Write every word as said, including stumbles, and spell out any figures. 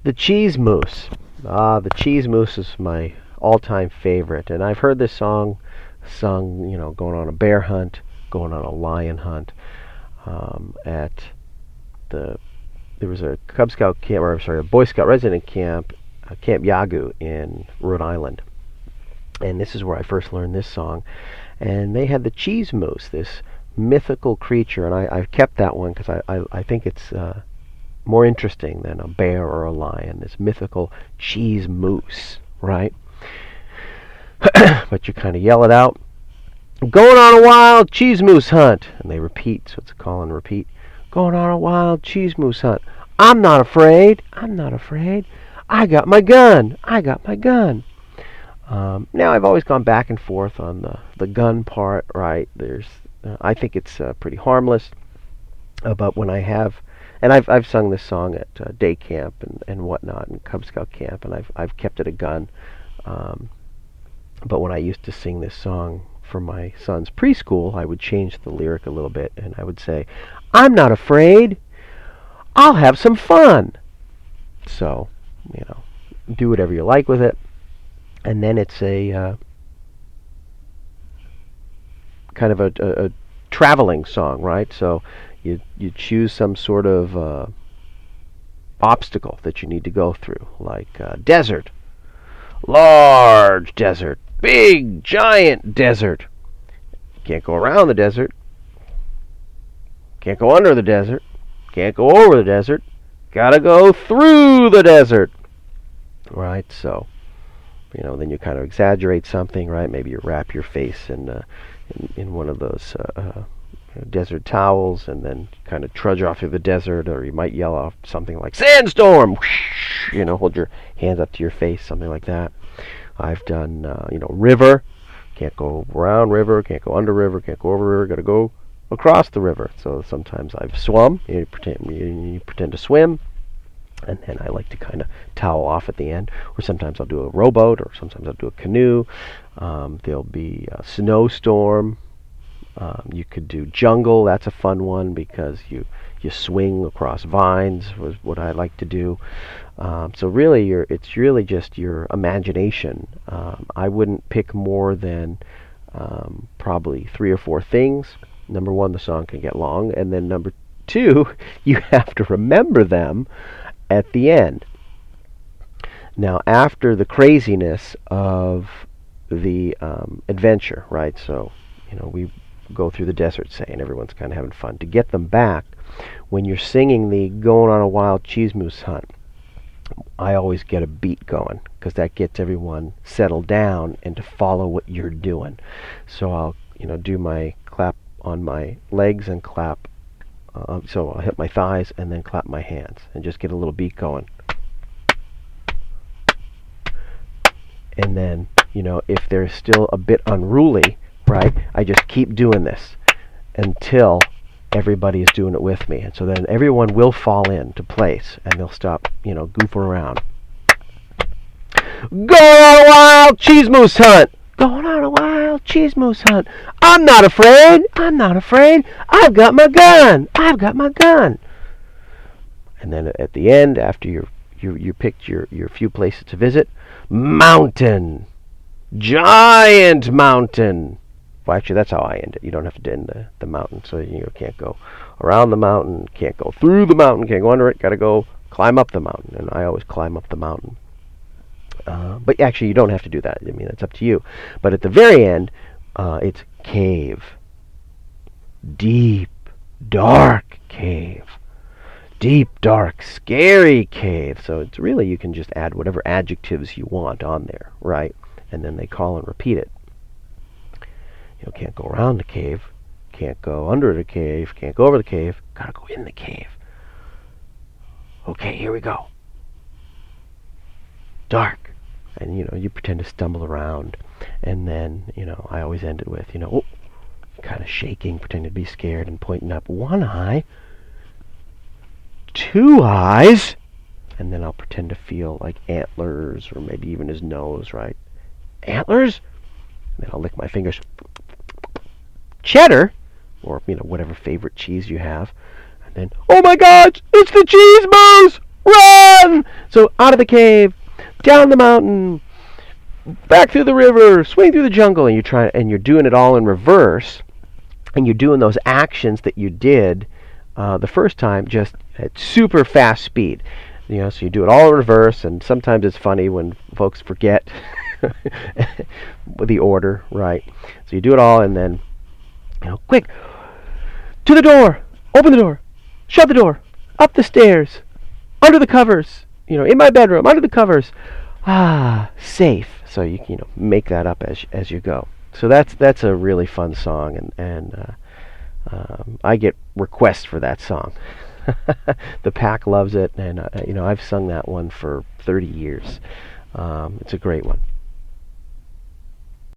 The Cheese Moose. Ah, the Cheese Moose is my all-time favorite, and I've heard this song sung, you know, going on a bear hunt, going on a lion hunt. Um, at the there was a Cub Scout camp, or I'm sorry, a Boy Scout resident camp, uh, Camp Yagu in Rhode Island, and this is where I first learned this song. And they had the Cheese Moose, this mythical creature, and I, I've kept that one because I, I I think it's uh, more interesting than a bear or a lion. This mythical cheese moose, right? But you kind of yell it out. Going on a wild cheese moose hunt. And they repeat, so it's a call and repeat. Going on a wild cheese moose hunt. I'm not afraid. I'm not afraid. I got my gun. I got my gun. Um, now, I've always gone back and forth on the, the gun part, right? There's, uh, I think it's uh, pretty harmless. Uh, but when I have, and I've I've sung this song at uh, day camp and, and whatnot, and Cub Scout camp, and I've I've kept it a gun. Um, but when I used to sing this song for my son's preschool, I would change the lyric a little bit, and I would say, "I'm not afraid. I'll have some fun." So, you know, do whatever you like with it. And then it's a uh, kind of a, a, a traveling song, right? So you you choose some sort of uh, obstacle that you need to go through, like uh, desert, large desert, big giant desert. You can't go around the desert. Can't go under the desert. Can't go over the desert. Gotta go through the desert, right? So, you know, then you kind of exaggerate something, right? Maybe you wrap your face in uh, in, in one of those uh, uh, desert towels, and then kind of trudge off through the desert, or you might yell off something like "sandstorm," you know, hold your hands up to your face, something like that. I've done, uh, you know, river. Can't go around river. Can't go under river. Can't go over river. Got to go across the river. So sometimes I've swum. You pretend you, you pretend to swim. And then I like to kind of towel off at the end. Or sometimes I'll do a rowboat, or sometimes I'll do a canoe. Um, there'll be a snowstorm. Um, you could do jungle. That's a fun one because you, you swing across vines, was what I like to do. Um, so really, you're, it's really just your imagination. Um, I wouldn't pick more than um, probably three or four things. Number one, the song can get long. And then number two, you have to remember them at the end. Now, after the craziness of the um, adventure, right? So, you know, we go through the desert, say, and everyone's kind of having fun. To get them back, when you're singing the "Going on a Wild Cheese Moose Hunt," I always get a beat going, because that gets everyone settled down and to follow what you're doing. So I'll, you know, do my clap on my legs and clap. Uh, so I'll hit my thighs and then clap my hands and just get a little beat going. And then, you know, if they're still a bit unruly, right, I just keep doing this until everybody is doing it with me. And so then everyone will fall into place and they'll stop, you know, goofing around. Going on a wild cheese moose hunt. Going on a wild cheese moose hunt. I'm not afraid. I'm not afraid. I've got my gun. I've got my gun. And then at the end, after you you you picked your, your few places to visit, mountain. Giant mountain. Well, actually, that's how I end it. You don't have to end the, the mountain. So you can't go around the mountain, can't go through the mountain, can't go under it. Got to go climb up the mountain. And I always climb up the mountain. Uh, but actually, you don't have to do that. I mean, it's up to you. But at the very end, uh, it's cave. Deep, dark cave. Deep, dark, scary cave. So it's really, you can just add whatever adjectives you want on there, right? And then they call and repeat it. You know, can't go around the cave. Can't go under the cave. Can't go over the cave. Gotta go in the cave. Okay, here we go. Dark. And, you know, you pretend to stumble around. And then, you know, I always end it with, you know, oh, kind of shaking, pretending to be scared and pointing up one eye, two eyes, and then I'll pretend to feel like antlers or maybe even his nose, right? Antlers? And then I'll lick my fingers. Cheddar, or, you know, whatever favorite cheese you have. And then, oh my God, it's the cheese moose! Run! So out of the cave, down the mountain, back through the river, swing through the jungle, and you're trying, and you're doing it all in reverse, and you're doing those actions that you did uh, the first time just at super fast speed. You know, so you do it all in reverse, and sometimes it's funny when folks forget the order, right? So you do it all, and then, you know, quick, to the door, open the door, shut the door, up the stairs, under the covers, you know, in my bedroom, under the covers, ah, safe. So you you know make that up as as you go. So that's that's a really fun song, and and uh, um, I get requests for that song. The pack loves it, and uh, you know I've sung that one for thirty years. Um, it's a great one.